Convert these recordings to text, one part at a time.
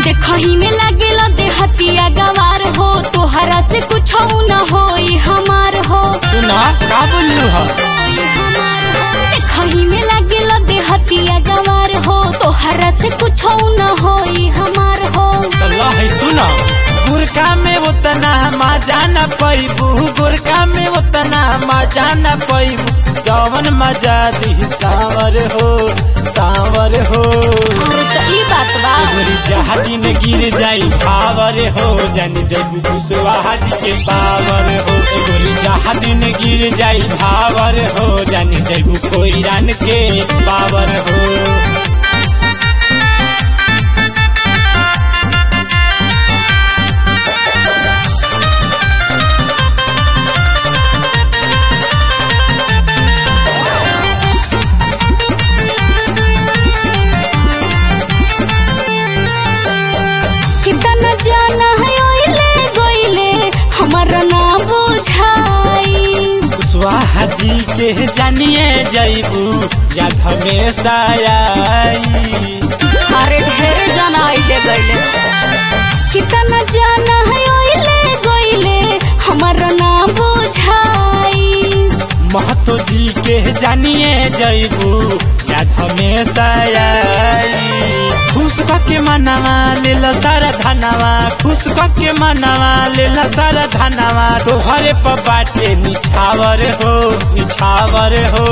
देखही में लागेला देहतिया गवार हो, तोहरा से कुछ न होई हमार हो। सुना का बोललू ह देखही में लागेला देहतिया गवार हो, तोहरा से कुछ न होई हमार हो। अल्लाह है सुना गुरका में उतना मजा न पैबू, गुरका में उतना मजा न पैबू, जवन मजा दी सावर हो सावर हो। तो ई बात बा गोरी जहादी में गिर जाई भावर हो, जान जब कुशवाहा जी के पावर हो। गोरी जहादी में गिर जाई भावर हो, जान जब कोई रान के पावर हो। जाना है ओइले गोइले हमारा ना बुझाई। कुशवाहा जी के जानिए जैबू याद हमेशा आई। अरे ढेरे जाना आइले गइले, कितना जाना है ओइले गोइले हमारा ना बुझाई। महतो जी के जानिए जैबू याद हमेशा आई। खुश के मनावा ले ला सारा धनवा, खुश के मनावा ले ला सारा धनवा, तोहरे पर बाटे निछावर हो निछावर हो।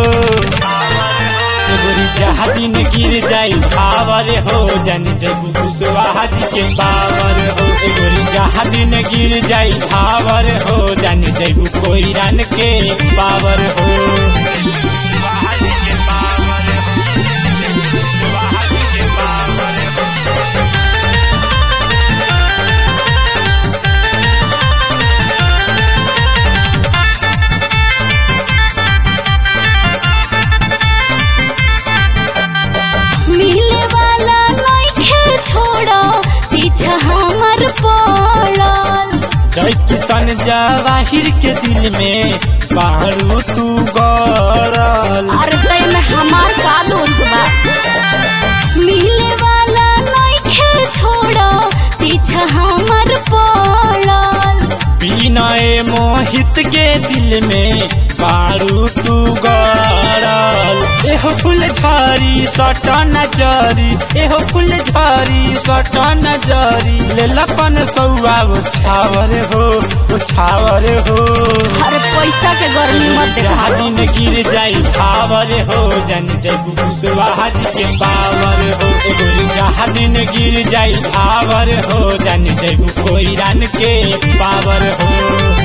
गोरी जहादी में गिर जाई भावर हो, जान जब कुशवाहा जी के पावर हो। गोरी जहादी में गिर जाई भावर हो, जान जब कोई रान के पावर हो। मिले वाला नइखे छोड़ा पीछा हमर पड़ल। जय किसान जवाहिर के दिल में बारू तू गड़ल। अरे तय में हमार का दोष बा, मिले वाला नइखे छोड़ा पीछा हमर पड़ल। बिनय मोहित के दिल में बारू तू गड़ल। एहो फूल झरी सटन जरी, एहो फूल झरी सटन जरी, ले लपन सौआ छावर हो छावर हो। अरे पैसा के गर्मी मत देखा, जहादी में गिर जाई भावर हो, जान जब कुशवाहा जी के पावर हो। गोरी जहादी में गिर जाई भावर हो, जान जब कोई रान के पावर हो।